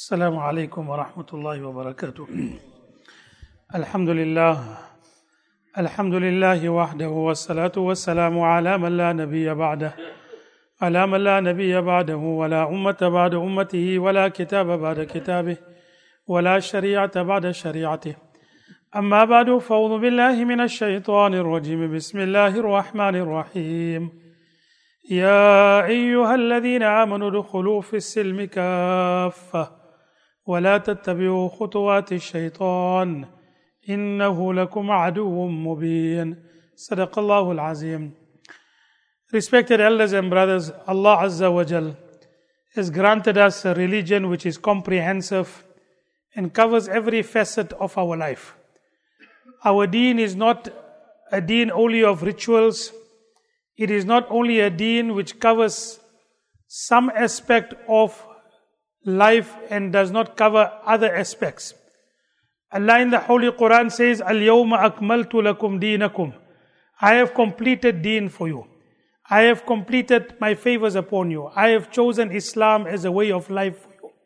السلام عليكم ورحمة الله وبركاته. الحمد لله وحده والصلاة والسلام على من لا نبي بعده ولا أمة بعد أمته ولا كتاب بعد كتابه ولا شريعة بعد شريعته. أما بعد فأعوذ بالله من الشيطان الرجيم. بسم الله الرحمن الرحيم. يا أيها الذين آمنوا ادخلوا في السلم كافة ولا تتبعوا خطوات الشيطان إنه لكم عدو مبين. صدق الله العظيم. Respected elders and brothers, Allah Azza wa Jal has granted us a religion which is comprehensive and covers every facet of our life. Our deen is not a deen only of rituals. It is not only a deen which covers some aspect of life and does not cover other aspects. Allah in the Holy Quran says, Al-Yawma akmaltu lakum deenakum. I have completed deen for you. I have completed my favors upon you. I have chosen Islam as a way of life for you.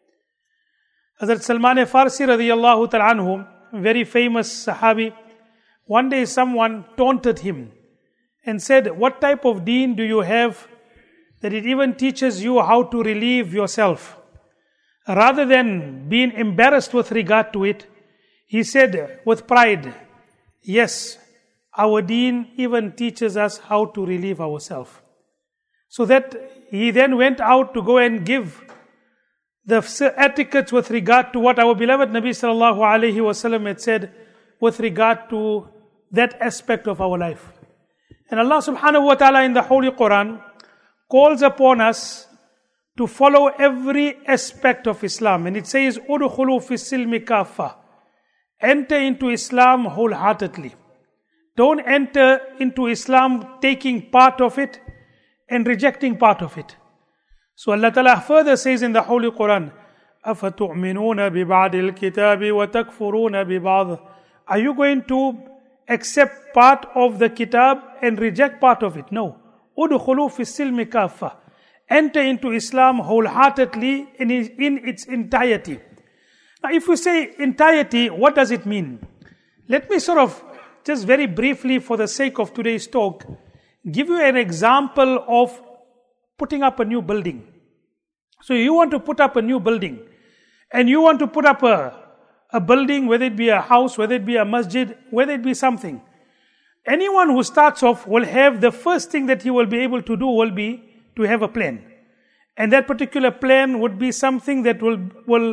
Hazrat Salman Farsi radiyallahu ta'ala anhu, very famous Sahabi, one day someone taunted him and said, what type of deen do you have that it even teaches you how to relieve yourself? Rather than being embarrassed with regard to it, he said with pride, yes, our deen even teaches us how to relieve ourselves. So that he then went out to go and give the etiquettes with regard to what our beloved Nabi sallallahu alaihi wasallam had said with regard to that aspect of our life. And Allah subhanahu wa ta'ala in the Holy Quran calls upon us to follow every aspect of Islam. And it says, Udkhulu fi silmi kaffa. Enter into Islam wholeheartedly. Don't enter into Islam taking part of it and rejecting part of it. So Allah Ta'ala further says in the Holy Quran, أَفَتُؤْمِنُونَ بِبَعْدِ الْكِتَابِ وَتَكْفُرُونَ بِبَعْضِ. Are you going to accept part of the kitab and reject part of it? No. Udkhulu fi silmi kaffa. Enter into Islam wholeheartedly in its entirety. Now if we say entirety, what does it mean? Let me sort of, just very briefly for the sake of today's talk, give you an example of putting up a new building. So you want to put up a new building, and you want to put up a building, whether it be a house, whether it be a masjid, whether it be something. Anyone who starts off will have the first thing that he will be able to do will be to have a plan. And that particular plan would be something that will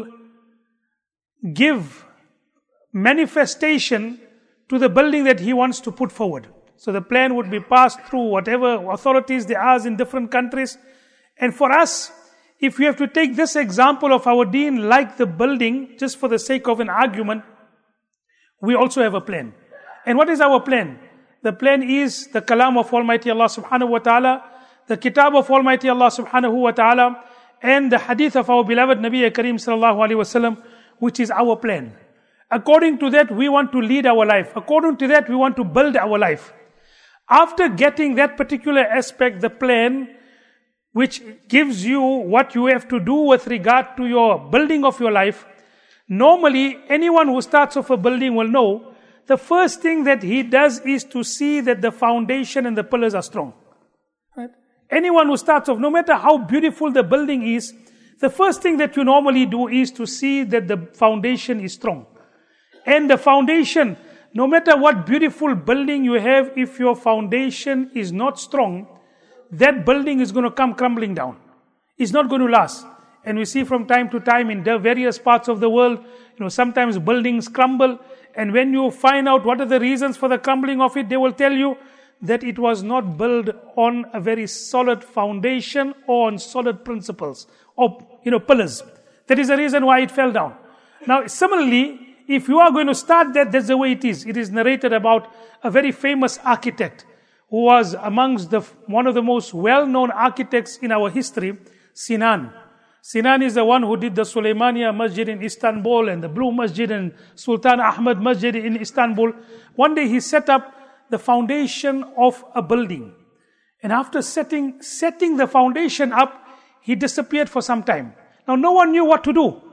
give manifestation to the building that he wants to put forward. So the plan would be passed through whatever authorities there are in different countries. And for us, if we have to take this example of our deen like the building, just for the sake of an argument, we also have a plan. And what is our plan? The plan is the kalam of Almighty Allah subhanahu wa ta'ala, the kitab of Almighty Allah subhanahu wa ta'ala, and the hadith of our beloved Nabi Kareem sallallahu alayhi wa sallam, which is our plan. According to that, we want to lead our life. According to that, we want to build our life. After getting that particular aspect, the plan, which gives you what you have to do with regard to your building of your life, normally anyone who starts off a building will know the first thing that he does is to see that the foundation and the pillars are strong. Right? Anyone who starts off, no matter how beautiful the building is, the first thing that you normally do is to see that the foundation is strong. And the foundation, no matter what beautiful building you have, if your foundation is not strong, that building is going to come crumbling down. It's not going to last. And we see from time to time in the various parts of the world, sometimes buildings crumble. And when you find out what are the reasons for the crumbling of it, they will tell you that it was not built on a very solid foundation or on solid principles or, pillars. That is the reason why it fell down. Now, similarly, if you are going to start that, that's the way it is. It is narrated about a very famous architect who was amongst one of the most well-known architects in our history, Sinan. Sinan is the one who did the Sulaimania Masjid in Istanbul and the Blue Masjid and Sultan Ahmad Masjid in Istanbul. One day he set up the foundation of a building. And after setting the foundation up, he disappeared for some time. Now no one knew what to do.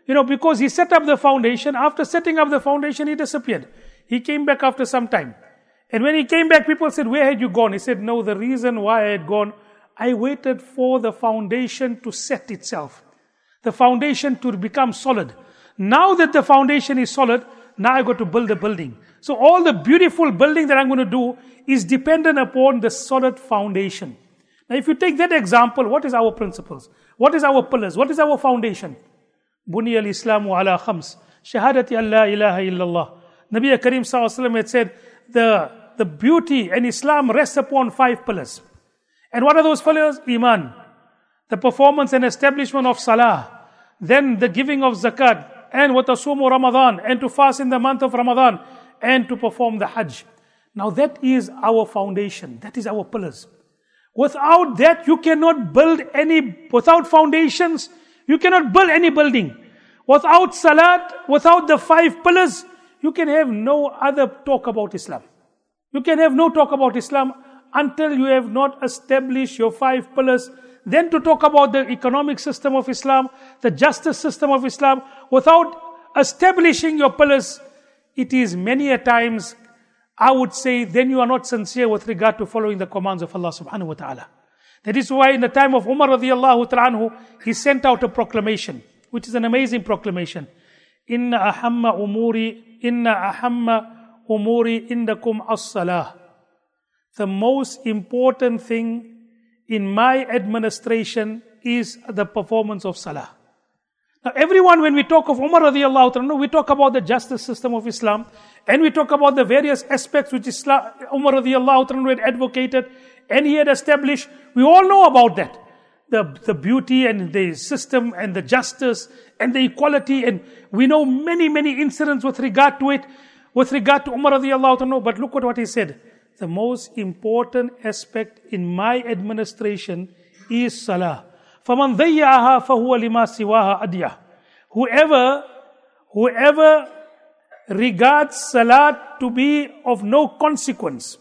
Because he set up the foundation. After setting up the foundation, he disappeared. He came back after some time. And when he came back, people said, where had you gone? He said, no, the reason why I had gone, I waited for the foundation to set itself. The foundation to become solid. Now that the foundation is solid, now I got to build a building. So all the beautiful building that I'm going to do is dependent upon the solid foundation. Now if you take that example, what is our principles? What is our pillars? What is our foundation? Buni al-Islamu ala khams. Shahadati an la ilaha illallah. Nabi Karim sallallahu alaihi wasallam had said, the beauty and Islam rests upon 5 pillars. And what are those pillars? Iman. The performance and establishment of salah. Then the giving of zakat. And watasumu Ramadan. And to fast in the month of Ramadan. And to perform the hajj. Now that is our foundation. That is our pillars. Without that, you cannot build without foundations, you cannot build any building. Without salat, without the 5 pillars, you can have no other talk about Islam. You can have no talk about Islam until you have not established your 5 pillars. Then to talk about the economic system of Islam, the justice system of Islam, without establishing your pillars, it is many a times, I would say, then you are not sincere with regard to following the commands of Allah subhanahu wa ta'ala. That is why in the time of Umar radiallahu ta'ala anhu, he sent out a proclamation, which is an amazing proclamation. Inna ahamma umuri indakum as-salah. The most important thing in my administration is the performance of salah. Now everyone, when we talk of Umar radiallahu ta'ala, we talk about the justice system of Islam, and we talk about the various aspects which Umar radiallahu ta'ala had advocated, and he had established. We all know about that. The beauty and the system and the justice and the equality, and we know many incidents with regard to it, with regard to Umar radiallahu ta'ala. But look at what he said. The most important aspect in my administration is salah. فَمَنْ ضَيَّعَهَا فَهُوَ لِمَا سِوَاهَا أَدْيَةٌ. Whoever regards salat to be of no consequence,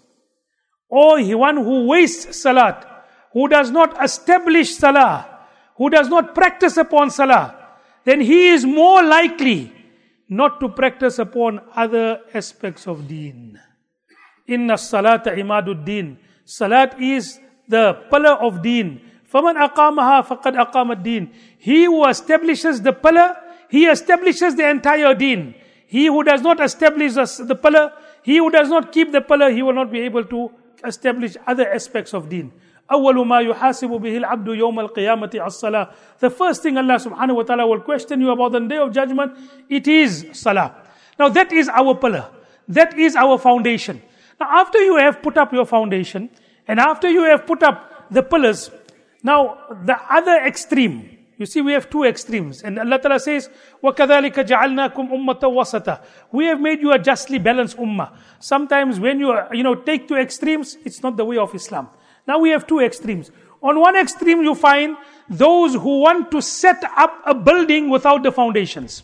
or one who wastes salat, who does not establish salah, who does not practice upon salah, then he is more likely not to practice upon other aspects of deen. Inna salata imadud deen. Salat is the pillar of deen. فَمَنْ أَقَامَهَا فَقَدْ أَقَامَ الدِّينَ. He who establishes the pillar, he establishes the entire deen. He who does not establish the pillar, he who does not keep the pillar, he will not be able to establish other aspects of deen. أَوَّلُ مَا يُحَاسِبُ بِهِ الْعَبْدُ يَوْمَ الْقِيَامَةِ الصَّلَاةِ. The first thing Allah subhanahu wa ta'ala will question you about on the day of judgment, it is salah. Now that is our pillar. That is our foundation. Now after you have put up your foundation, and after you have put up the pillars, now the other extreme, you see we have 2 extremes, and Allah Ta'ala says, وَكَذَلِكَ جَعَلْنَاكُمْ أُمَّةً وَسَطًا. We have made you a justly balanced ummah. Sometimes when you take to extremes, it's not the way of Islam. Now we have 2 extremes. On one extreme you find those who want to set up a building without the foundations.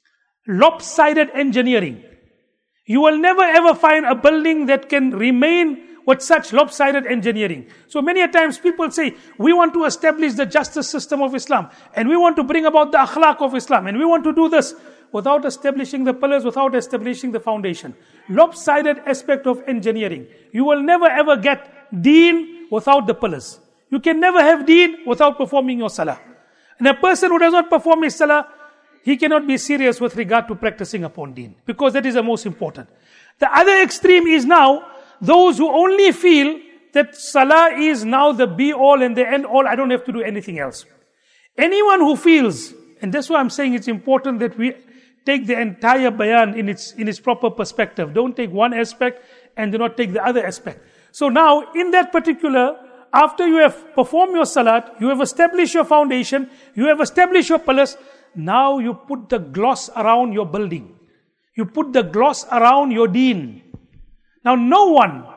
Lopsided engineering. You will never ever find a building that can remain with such lopsided engineering. So many a times people say, we want to establish the justice system of Islam, and we want to bring about the akhlaq of Islam, and we want to do this without establishing the pillars, without establishing the foundation. Lopsided aspect of engineering. You will never ever get deen without the pillars. You can never have deen without performing your salah. And a person who does not perform his salah, he cannot be serious with regard to practicing upon deen, because that is the most important. The other extreme is now those who only feel that salah is now the be all and the end all, I don't have to do anything else. Anyone who feels, and that's why I'm saying it's important that we take the entire bayan in its proper perspective. Don't take one aspect and do not take the other aspect. So now, in that particular, after you have performed your salat, you have established your foundation, you have established your pillars, now you put the gloss around your building. You put the gloss around your deen. Now no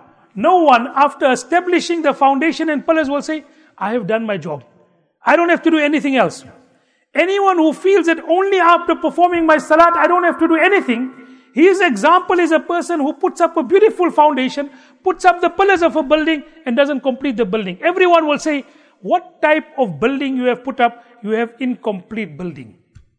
one after establishing the foundation and pillars will say, I have done my job. I don't have to do anything else. Anyone who feels that only after performing my salat, I don't have to do anything, his example is a person who puts up a beautiful foundation, puts up the pillars of a building and doesn't complete the building. Everyone will say, what type of building you have put up? You have incomplete building.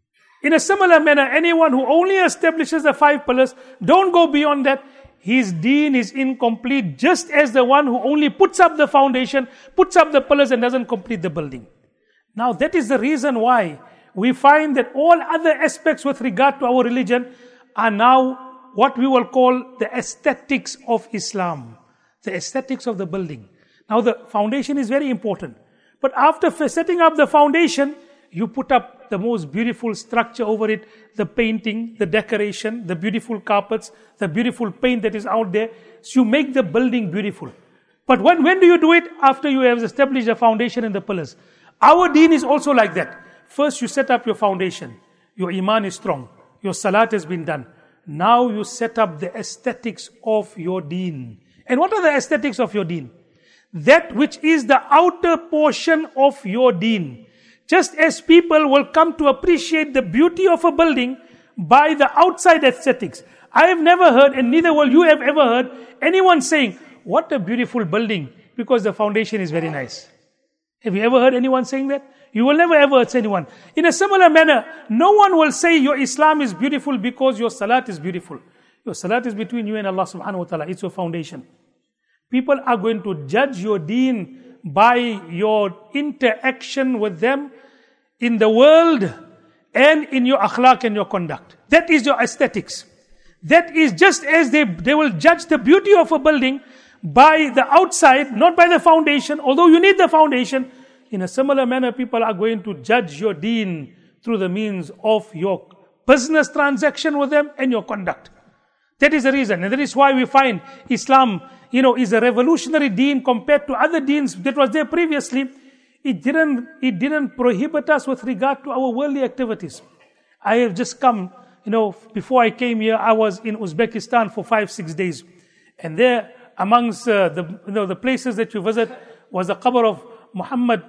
In a similar manner, anyone who only establishes the 5 pillars, don't go beyond that, his deen is incomplete, just as the one who only puts up the foundation, puts up the pillars and doesn't complete the building. Now that is the reason why we find that all other aspects with regard to our religion are now what we will call the aesthetics of Islam, the aesthetics of the building. Now the foundation is very important. But after setting up the foundation, you put up the most beautiful structure over it, the painting, the decoration, the beautiful carpets, the beautiful paint that is out there. So you make the building beautiful. But when do you do it? After you have established the foundation and the pillars. Our deen is also like that. First you set up your foundation. Your iman is strong. Your salat has been done. Now you set up the aesthetics of your deen. And what are the aesthetics of your deen? That which is the outer portion of your deen. Just as people will come to appreciate the beauty of a building by the outside aesthetics. I have never heard, and neither will you have ever heard, anyone saying, what a beautiful building, because the foundation is very nice. Have you ever heard anyone saying that? You will never ever hear anyone. In a similar manner, no one will say your Islam is beautiful because your salat is beautiful. Your salat is between you and Allah subhanahu wa ta'ala. It's your foundation. People are going to judge your deen by your interaction with them in the world and in your akhlaq and your conduct. That is your aesthetics. That is just as they will judge the beauty of a building by the outside, not by the foundation, although you need the foundation. In a similar manner, people are going to judge your deen through the means of your business transaction with them and your conduct. That is the reason. And that is why we find Islam, is a revolutionary deen compared to other deens that was there previously. It didn't prohibit us with regard to our worldly activities. I have just come, before I came here, I was in Uzbekistan for 5-6 days. And there, amongst the places that you visit, was the qabr of Muhammad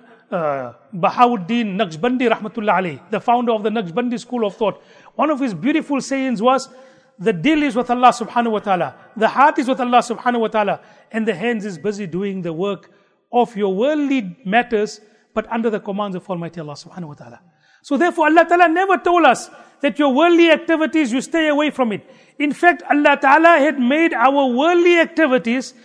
Bahauddin Naqshbandi rahmatullah alayh, the founder of the Naqshbandi school of thought. One of his beautiful sayings was, the dil is with Allah subhanahu wa ta'ala, the heart is with Allah subhanahu wa ta'ala, and the hands is busy doing the work of your worldly matters, but under the commands of Almighty Allah subhanahu wa ta'ala. So therefore Allah ta'ala never told us that your worldly activities, you stay away from it. In fact, Allah ta'ala had made our worldly activities,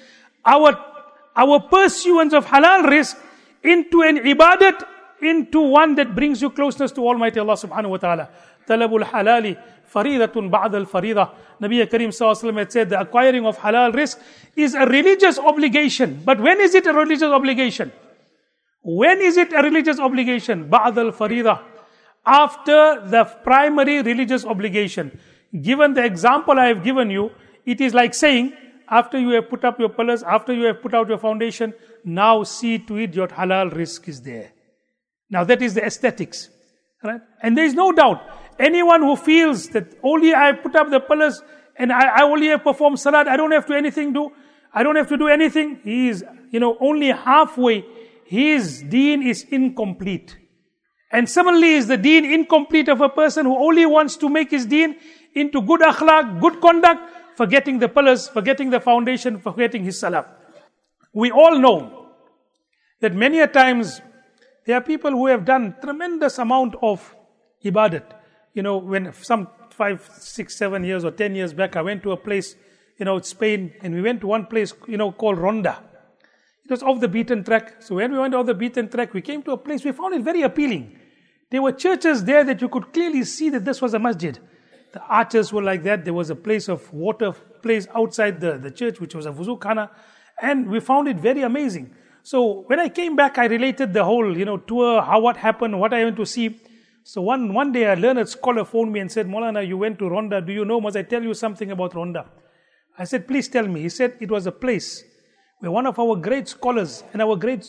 our pursuance of halal rizq, into an ibadat, into one that brings you closeness to Almighty Allah subhanahu wa ta'ala. Talabul halali faridatun ba'd al-farida. Nabi Kareem sallallahu alaihi wasallam had said the acquiring of halal rizq is a religious obligation. But when is it a religious obligation? When is it a religious obligation? Ba'd al-farida. After the primary religious obligation. Given the example I have given you, it is like saying, after you have put up your pillars, after you have put out your foundation, now see to it your halal rizq is there. Now that is the aesthetics. Right? And there is no doubt, anyone who feels that only I put up the pillars and I only have performed salat, I don't have to do anything, he is, only halfway, his deen is incomplete. And similarly is the deen incomplete of a person who only wants to make his deen into good akhlaq, good conduct, forgetting the pillars, forgetting the foundation, forgetting his salah. We all know that many a times there are people who have done tremendous amount of ibadat. When some 5, 6, 7 years or 10 years back, I went to a place, Spain, and we went to one place, called Ronda. It was off the beaten track. So when we went off the beaten track, we came to a place, we found it very appealing. There were churches there that you could clearly see that this was a masjid. The arches were like that. There was a place of water place outside the church, which was a wuzu khana. And we found it very amazing. So when I came back, I related the whole, tour, what happened, what I went to see. So one day a learned scholar phoned me and said, Maulana, you went to Ronda. Do you know, must I tell you something about Ronda? I said, please tell me. He said, it was a place where one of our great scholars and our great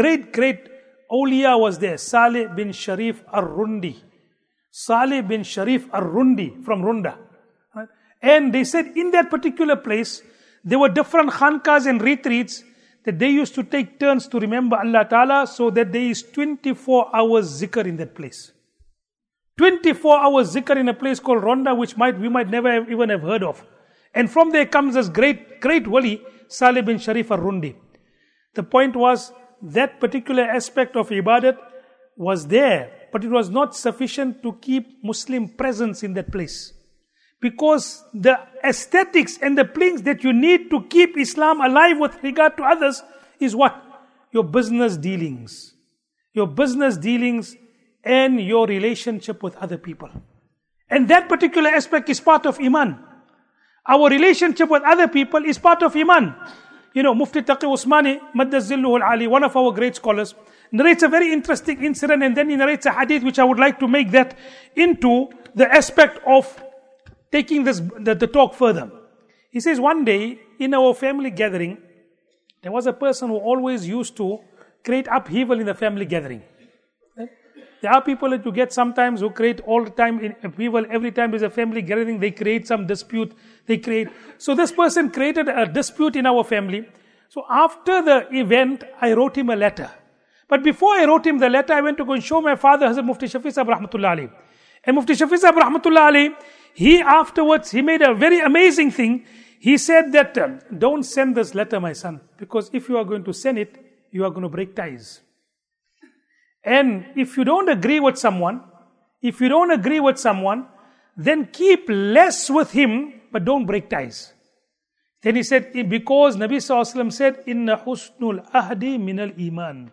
awliya was there, Saleh bin Sharif Ar-Rundi. Saleh bin Sharif Ar-Rundi from Ronda. Right? And they said in that particular place, there were different khankas and retreats that they used to take turns to remember Allah Ta'ala, so that there is 24 hours zikr in that place. 24 hours zikr in a place called Ronda, which we might never even have heard of. And from there comes this great wali, Saleh bin Sharif Ar-Rundi. The point was, that particular aspect of ibadat was there but it was not sufficient to keep Muslim presence in that place. Because the aesthetics and the things that you need to keep Islam alive with regard to others is what? Your business dealings. Your business dealings and your relationship with other people. And that particular aspect is part of Iman. Our relationship with other people is part of Iman. Mufti Taqi Usmani, Maddazilluhu al-Ali, one of our great scholars, narrates a very interesting incident, and then he narrates a hadith which I would like to make that into the aspect of taking the talk further. He says, one day in our family gathering, there was a person who always used to create upheaval in the family gathering. There are people that you get sometimes who create all the time in upheaval. Every time there's a family gathering, they create some dispute. So this person created a dispute in our family. So after the event, I wrote him a letter. But before I wrote him the letter, I went to go and show my father, Hazrat Mufti Shafi Sahib Rahmatullah Alayhi. And Mufti Shafi Sahib Rahmatullah Alayhi, he made a very amazing thing. He said that, don't send this letter, my son, because if you are going to send it, you are going to break ties. And if you don't agree with someone, then keep less with him, but don't break ties. Then he said, because Nabi Sallallahu Alaihi Wasallam said, Inna husnul ahdi minal iman.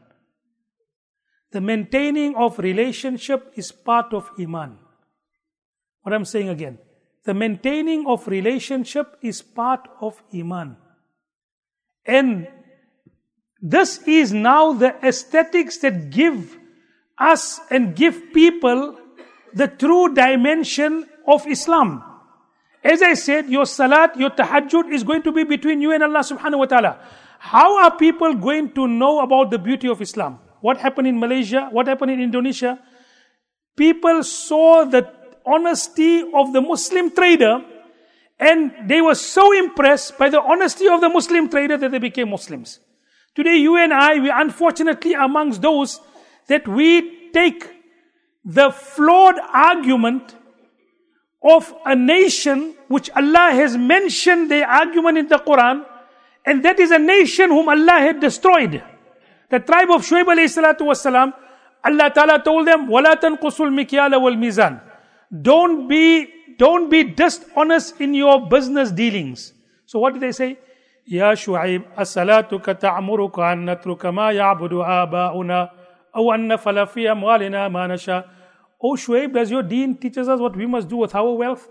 The maintaining of relationship is part of Iman. What I'm saying again, the maintaining of relationship is part of Iman. And this is now the aesthetics that give us and give people the true dimension of Islam. As I said, your salat, your tahajjud is going to be between you and Allah subhanahu wa ta'ala. How are people going to know about the beauty of Islam? What happened in Malaysia? What happened in Indonesia? People saw the honesty of the Muslim trader, and they were so impressed by the honesty of the Muslim trader that they became Muslims. Today, you and I, we unfortunately are amongst those that we take the flawed argument of a nation which Allah has mentioned the argument in the Quran, and that is a nation whom Allah had destroyed. The tribe of Shuaib alayhi salatu wasalam, Allah Ta'ala told them, وَلَا تَنْقُصُوا الْمِكْيَالَ وَالْمِيزَانِ. Don't be dishonest in your business dealings. So what did they say? Ya Shuaib, as-salatuka ta'muruka an natruka ma ya'budu aba'una aw an nafala fi amwalina ma nasha. Oh Shuaib, does your deen teaches us what we must do with our wealth?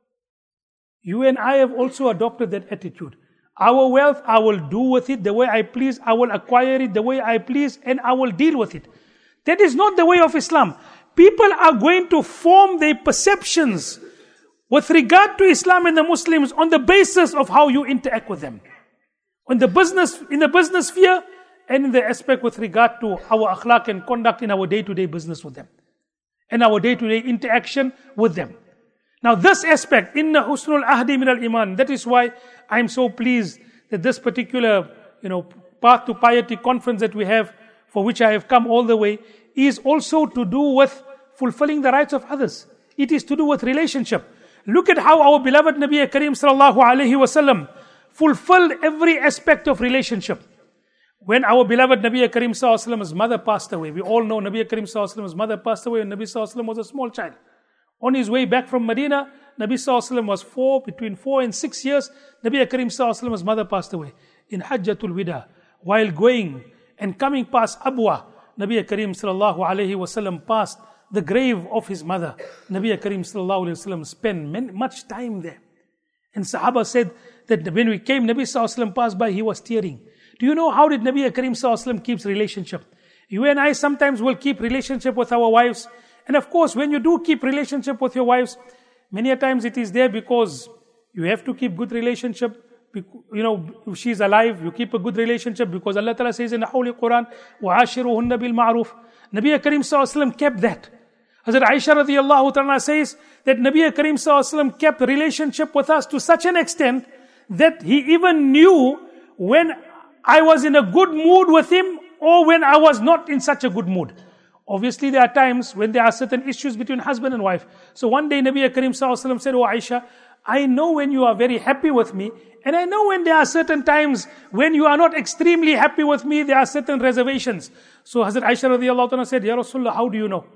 You and I have also adopted that attitude. Our wealth, I will do with it the way I please, I will acquire it the way I please, and I will deal with it. That is not the way of Islam. People are going to form their perceptions with regard to Islam and the Muslims on the basis of how you interact with them. In the business sphere, and in the aspect with regard to our akhlaq and conduct in our day-to-day business with them. And our day-to-day interaction with them. Now this aspect, inna husnul ahdi min al-iman, that is why I am so pleased that this particular, Path to Piety conference that we have, for which I have come all the way, is also to do with fulfilling the rights of others. It is to do with relationship. Look at how our beloved Nabi Kareem sallallahu alayhi wasallam fulfilled every aspect of relationship. When our beloved Nabi Kareem sallallahu alayhi wasallam's mother passed away, we all know Nabi Kareem sallallahu alayhi wasallam's mother passed away when Nabi sallallahu alayhi wasallam was a small child. On his way back from Medina, Nabi sallallahu alayhi wasallam was between 4 and 6 years. Nabi Kareem sallallahu alayhi wasallam's mother passed away in Hajjatul Wida. While going and coming past Abwa, Nabi Kareem sallallahu alayhi wasallam passed the grave of his mother. Nabi Kareem sallallahu alayhi wasallam spent much time there. And Sahaba said that when we came, Nabi sallallahu alayhi wasallam passed by, he was tearing. Do you know how did Nabi Kareem sallallahu alayhi wasallam keeps relationship? You and I sometimes will keep relationship with our wives. And of course, when you do keep relationship with your wives, many a times it is there because you have to keep good relationship. If she's alive, you keep a good relationship because Allah Ta'ala says in the Holy Quran, وَعَاشِرُهُنَّ بِالْمَعْرُوفِ. Nabi Kareem sallallahu alayhi wasallam kept that. Hazrat Aisha radiyallahu ta'ala says that Nabi Kareem sallallahu alayhi wasallam kept relationship with us to such an extent that he even knew when I was in a good mood with him or when I was not in such a good mood. Obviously, there are times when there are certain issues between husband and wife. So one day Nabi Kareem sallallahu alayhi wasallam said, "Oh Aisha, I know when you are very happy with me, and I know when there are certain times when you are not extremely happy with me, there are certain reservations." So Hazrat Aisha radiyallahu ta'ala said, "Ya Rasulullah, how do you know?"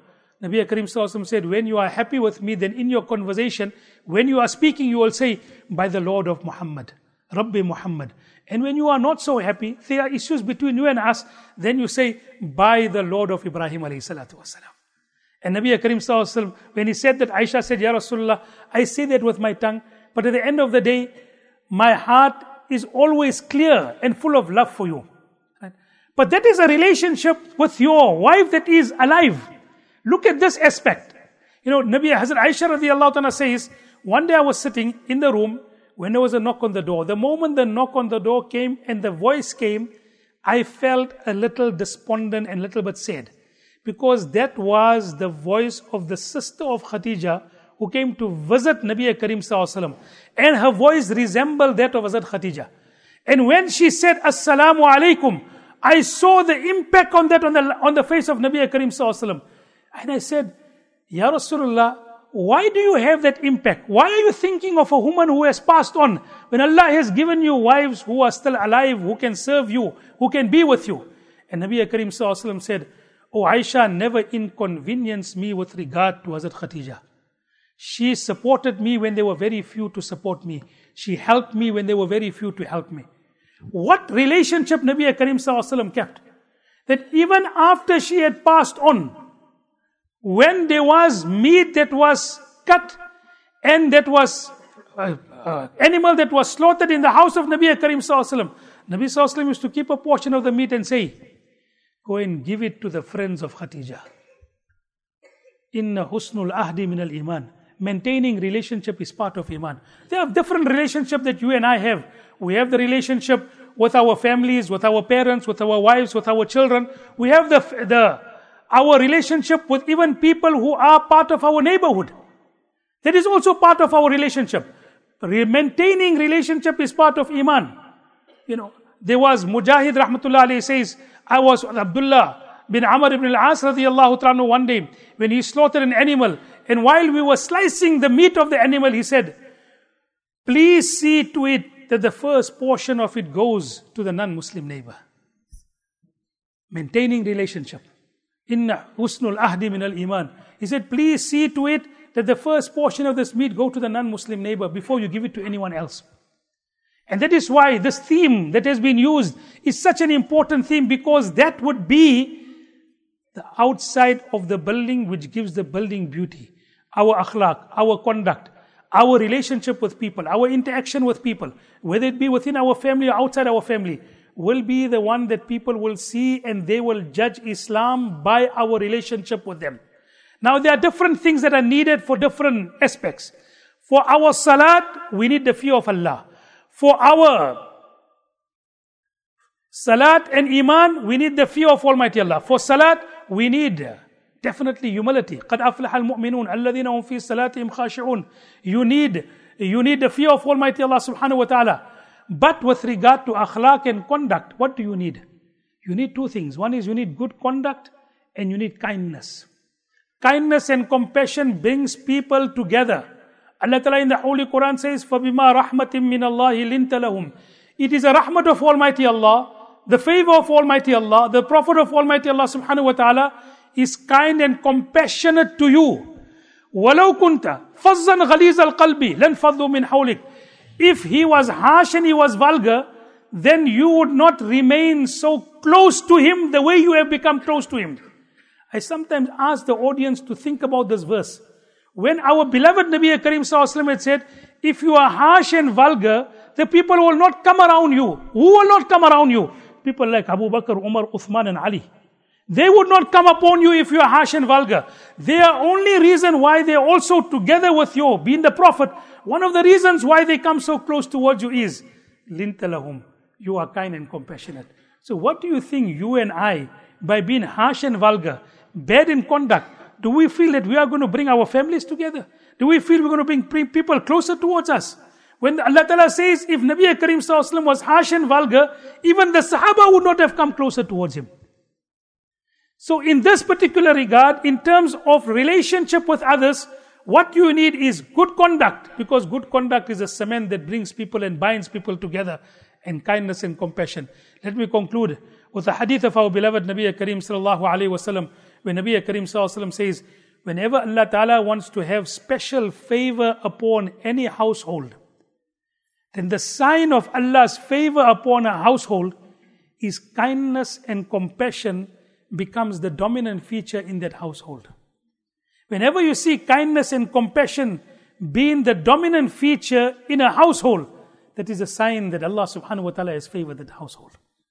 Nabi Karim Sallallahu Alaihi Wasallam said, when you are happy with me, then in your conversation, when you are speaking, you will say, by the Lord of Muhammad, Rabbi Muhammad. And when you are not so happy, there are issues between you and us, then you say, by the Lord of Ibrahim alayhi salatu wasalam. And Nabi Karim Sallallahu Alaihi Wasallam, when he said that, Aisha said, Ya Rasulullah, I say that with my tongue, but at the end of the day, my heart is always clear and full of love for you. Right? But that is a relationship with your wife that is alive. Look at this aspect. Nabi Hazrat Aisha radiallahu ta'ala says, one day I was sitting in the room when there was a knock on the door. The moment the knock on the door came and the voice came, I felt a little despondent and a little bit sad. Because that was the voice of the sister of Khadija who came to visit Nabi Karim Sallallahu Alaihi Wasallam. And her voice resembled that of Hazrat Khadija. And when she said, Assalamu alaikum, I saw the impact on that on the face of Nabi Karim Sallallahu Alaihi Wasallam. And I said, Ya Rasulullah, why do you have that impact? Why are you thinking of a woman who has passed on when Allah has given you wives who are still alive, who can serve you, who can be with you? And Nabi Karim Sallallahu Alaihi Wasallam said, Oh Aisha, never inconvenience me with regard to Hazrat Khadija. She supported me when there were very few to support me. She helped me when there were very few to help me. What relationship Nabi Karim Sallallahu Alaihi Wasallam kept? That even after she had passed on, when there was meat that was cut and that was animal that was slaughtered in the house of Nabi Karim Sallallahu Alaihi Wasallam, Nabi Sallallahu Alaihi Wasallam used to keep a portion of the meat and say, go and give it to the friends of Khadija. Inna husnul ahdi min al-iman. Maintaining relationship is part of iman. There are different relationships that you and I have. We have the relationship with our families, with our parents, with our wives, with our children. We have our relationship with even people who are part of our neighborhood. That is also part of our relationship. Maintaining relationship is part of iman. There was Mujahid rahmatullah alayhi says, I was with Abdullah bin Amr ibn al-As radiyallahu ta'ala one day when he slaughtered an animal, and while we were slicing the meat of the animal, he said, please see to it that the first portion of it goes to the non-Muslim neighbor. Maintaining relationship. Inna husnul ahdi min al-iman. He said, please see to it that the first portion of this meat go to the non-Muslim neighbor before you give it to anyone else. And that is why this theme that has been used is such an important theme, because that would be the outside of the building which gives the building beauty. Our akhlaq, our conduct, our relationship with people, our interaction with people, whether it be within our family or outside our family, will be the one that people will see, and they will judge Islam by our relationship with them. Now there are different things that are needed for different aspects. For our salat, we need the fear of Allah. For our salat and iman, we need the fear of Almighty Allah. For salat, we need definitely humility. قَدْ أَفْلَحَ الْمُؤْمِنُونَ الَّذِينَ هُمْ فِي صَلَاتِهِمْ خَاشِعُونَ. You need the fear of Almighty Allah subhanahu wa ta'ala. But with regard to akhlaq and conduct, what do you need? You need two things. One is you need good conduct and you need kindness. Kindness and compassion brings people together. Allah Ta'ala in the Holy Quran says, فَبِمَا رَحْمَةٍ مِّنَ اللَّهِ لِنْتَ لَهُمْ. It is a rahmat of Almighty Allah, the favor of Almighty Allah, the Prophet of Almighty Allah subhanahu wa ta'ala is kind and compassionate to you. وَلَوْ كُنْتَ فَظًّا غَلِيظَ الْقَلْبِ لَنْ فَضُّوا مِنْ حَوْلِكَ. If he was harsh and he was vulgar, then you would not remain so close to him the way you have become close to him. I sometimes ask the audience to think about this verse. When our beloved Nabi Karim Sallallahu Alaihi Wasallam had said, if you are harsh and vulgar, the people will not come around you. Who will not come around you? People like Abu Bakr, Umar, Uthman and Ali. They would not come upon you if you are harsh and vulgar. Their only reason why they are also together with you, being the Prophet, one of the reasons why they come so close towards you is, لِنْتَ لَهُمْ. You are kind and compassionate. So what do you think you and I, by being harsh and vulgar, bad in conduct, do we feel that we are going to bring our families together? Do we feel we're going to bring people closer towards us? When Allah Ta'ala says, if Nabi Karim Sallallahu Alaihi Wasallam was harsh and vulgar, even the Sahaba would not have come closer towards him. So in this particular regard, in terms of relationship with others, what you need is good conduct, because good conduct is a cement that brings people and binds people together, and kindness and compassion. Let me conclude with the hadith of our beloved Nabi Karim Sallallahu Alaihi Wasallam, when Nabi Karim Sallallahu Alaihi Wasallam says, whenever Allah Ta'ala wants to have special favor upon any household, then the sign of Allah's favor upon a household is kindness and compassion becomes the dominant feature in that household. Whenever you see kindness and compassion being the dominant feature in a household, that is a sign that Allah subhanahu wa ta'ala has favored that household.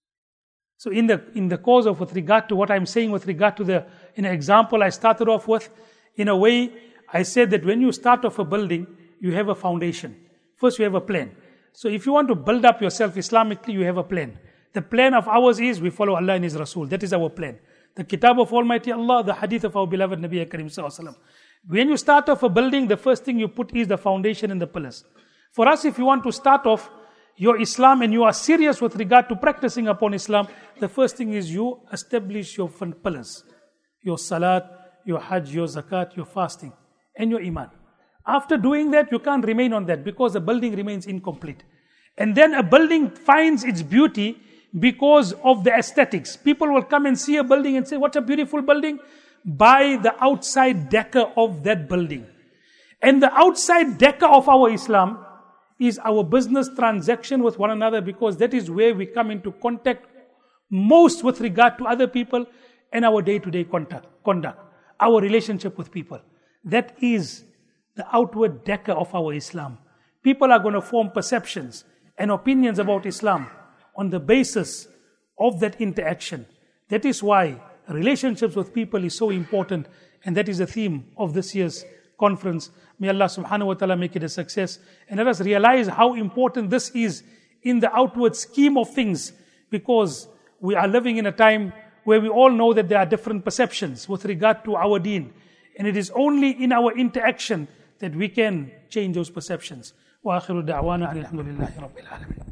So in the cause of with regard to what I'm saying with regard to the example I started off with, in a way, I said that when you start off a building, you have a foundation. First you have a plan. So if you want to build up yourself Islamically, you have a plan. The plan of ours is we follow Allah and His Rasul. That is our plan. The Kitab of Almighty Allah, the Hadith of our beloved Nabi Karim Sallallahu Alaihi Wasallam. When you start off a building, the first thing you put is the foundation and the pillars. For us, if you want to start off your Islam and you are serious with regard to practicing upon Islam, the first thing is you establish your pillars. Your salat, your hajj, your zakat, your fasting, and your iman. After doing that, you can't remain on that because the building remains incomplete. And then a building finds its beauty because of the aesthetics. People will come and see a building and say, what a beautiful building. Buy the outside decor of that building. And the outside decor of our Islam is our business transaction with one another, because that is where we come into contact most with regard to other people and our day-to-day conduct, our relationship with people. That is the outward decor of our Islam. People are going to form perceptions and opinions about Islam on the basis of that interaction. That is why relationships with people is so important, and that is the theme of this year's conference. May Allah subhanahu wa ta'ala make it a success, and let us realize how important this is in the outward scheme of things, because we are living in a time where we all know that there are different perceptions with regard to our deen, and it is only in our interaction that we can change those perceptions. Wa akhiru da'wana alhamdulillahi rabbil alamin.